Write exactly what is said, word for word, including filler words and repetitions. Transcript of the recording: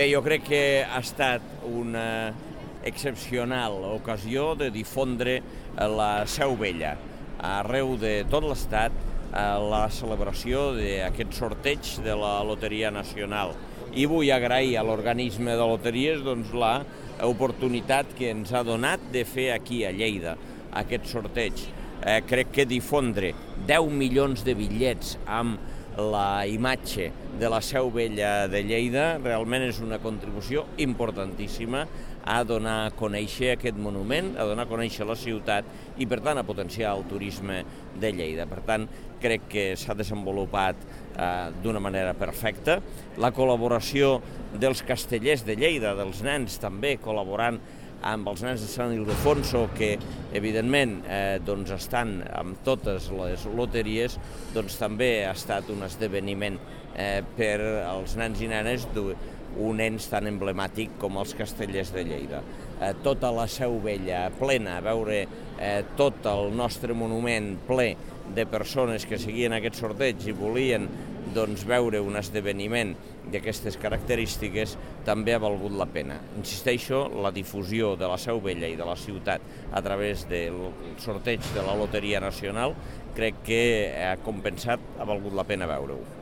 Bé, jo crec que ha estat una excepcional ocasió de difondre la Seu Vella arreu de tot l'Estat, la celebració d'aquest sorteig de la Loteria Nacional. I vull agrair a l'organisme de loteries doncs, l'oportunitat que ens ha donat de fer aquí a Lleida aquest sorteig. Eh, crec que difondre deu milions de bitllets amb la imatge de la Seu Vella de Lleida realment és una contribució importantíssima a donar a conèixer aquest monument, a donar a conèixer la ciutat i, per tant, a potenciar el turisme de Lleida. Per tant, crec que s'ha desenvolupat eh, d'una manera perfecta. La col·laboració dels castellers de Lleida, dels nens també col·laborant amb els nens de Sant Ildefonso, que evidentment eh, doncs estan amb totes les loteries, doncs també ha estat un esdeveniment eh, per als nens i nenes d'un ens tan emblemàtic com els castellers de Lleida. Eh, tota la Seu Vella plena, veure eh, tot el nostre monument ple de persones que seguien aquest sorteig i volien doncs, veure un esdeveniment d'aquestes característiques també ha valgut la pena. Insisteixo, la difusió de la Seu Vella i de la ciutat a través del sorteig de la Loteria Nacional crec que ha compensat, ha valgut la pena veure-ho.